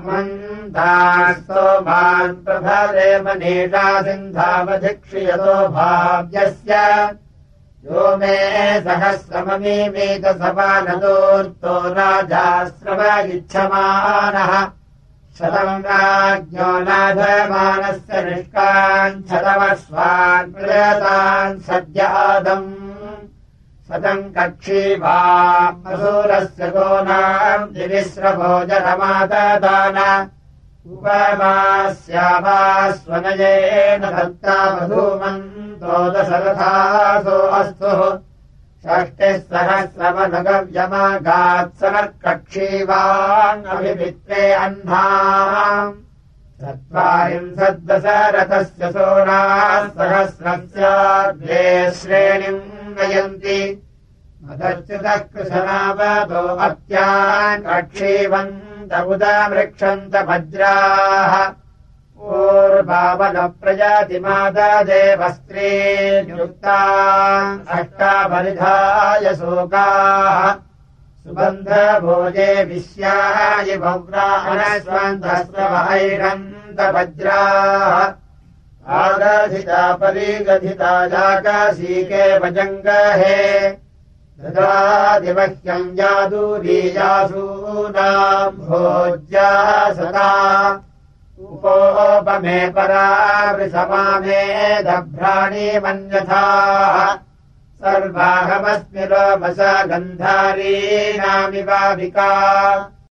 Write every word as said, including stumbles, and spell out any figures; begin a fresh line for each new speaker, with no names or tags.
अमन्तास्तो भान् प्रभरे मनीषा सिन्धावधिक्षियतो भाव्यस्य यो मे सहस्रममीमीत सपानतोऽर्तो राजाश्रव इच्छमानः शतम् राज्ञो नाधमानस्य निष्कान् शतमश्वान् प्रयतान् सद्यादम् शतम् कक्षीवा असूरस्य गोनाम् दिविश्रभोजनमाददान उपमास्यावास्वनयेन दत्ता वधूमन्तो दशरथासो अस्तु षष्टिः सहस्रमनगव्यमागात्सनर्कक्षीवान् अह्नाम् चत्वारिंशद्दशरथस्य सोनाः सहस्रस्याद्वे श्रेणिम् नयन्ति मदच्युतः कृशनावतो अत्यान् कक्षीवन्त उदमृक्षन्त वज्राः पूर्वावनप्रजातिमाददेवस्त्रे युक्तान् अष्टापरिधाय शोकाः सुबन्धभोजे विश्याय भव्राणस्वन्तस्वैरन्त वज्राः आदधिता परिगधिता जाकाशीके वजङ्गहे ददादिवह्यम् यादूरीयासूनाम् भोज्या सदा उपोपमे परावृषमामे दभ्राणी मन्यथाः सर्वाहमस्मि रोमसा गन्धारीणामिवाविका